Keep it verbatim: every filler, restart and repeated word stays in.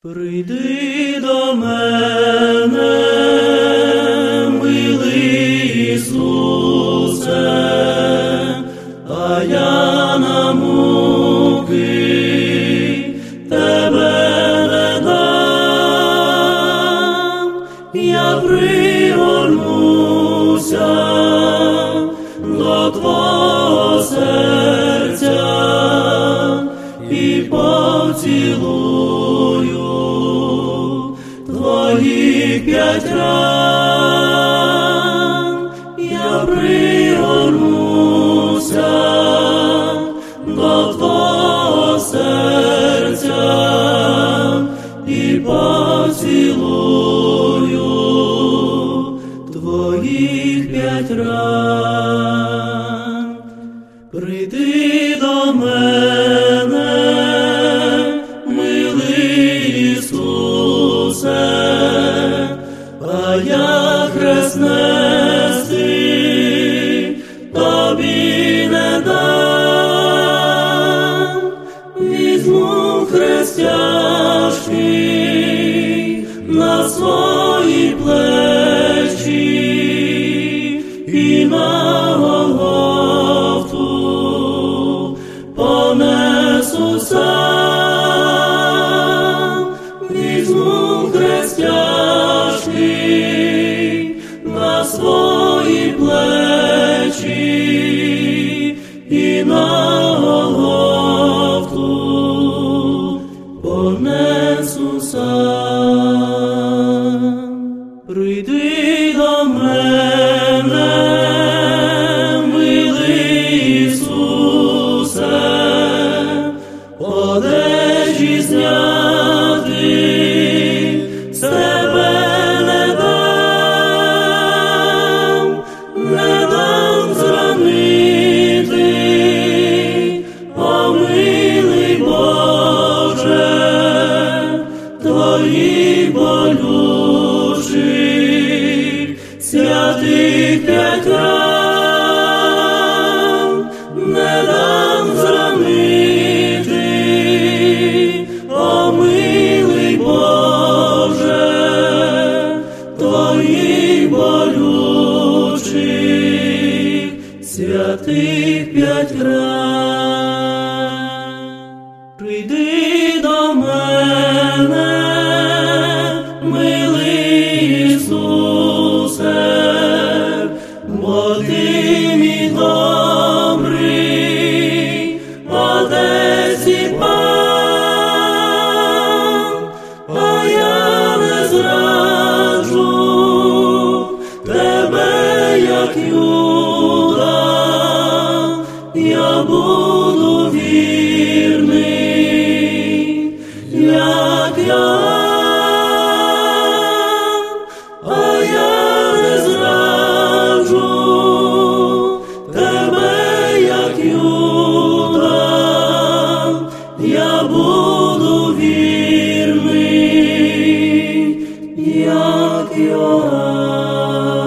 Прийди до мене, милий Ісусе, а я на муки тебе не дам. Я пригорнуся до твого серця і поцілую твоїх п'ять ран. Я пригорнуся до твого серця і поцілую твоїх п'ять ран. Прийди до мене, милий Ісусе, а я хрест нести тобі не дам. Візьму хрест тяжкий на свої плечі і на Голгофу понесу сам. Візьму хрест тяжкий на свої плечі і на Голгофу понесу сам. Прийди до мене, милий Ісусе, одежі зняти з тебе не дам, не дам зранити, о милий Боже, твоїх болючих святих п'ять ран. Не дам зранити, о милий Боже, твоїх болючих святих п'ять ран. Прийди до мене, милий Ісусе, бо ти мій добрий Отець і Пан, а я не зраджу тебе, як Юда. Я буду вірний, як Йоанн, а я не зраджу тебе, як Юда. Я буду вірний, як Йоанн.